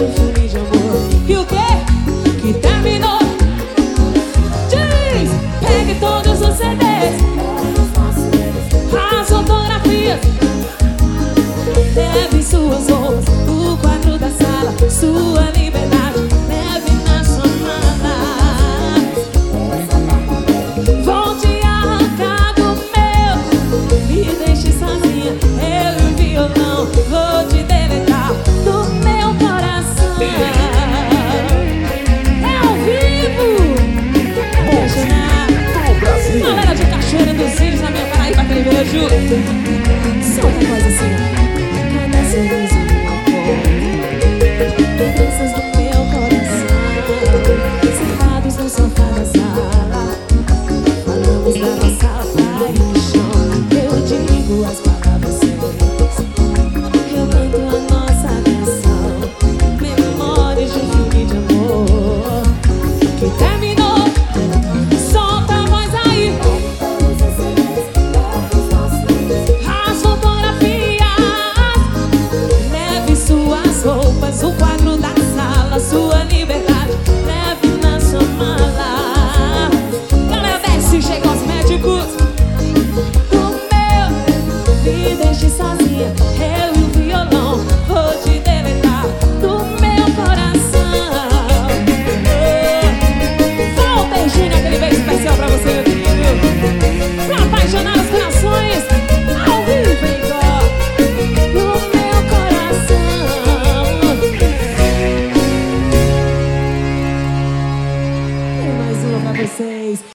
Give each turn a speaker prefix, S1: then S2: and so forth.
S1: um filme de amor. E o quê? Que terminou. Diz, pegue todos os CDs, as fotografias, leve suas roupas, o quadro da sala, sua liberdade, leve na sua mala. Volte a arrancar do meu, me deixe sozinha, eu e o violão, vou te deletar do meu coração. É ao vivo, apaixonar. Galera de Cachoeira dos Índios, na minha Paraíba, aquele beijo. Só uma coisa assim, cada sorriso uma cor, lembranças do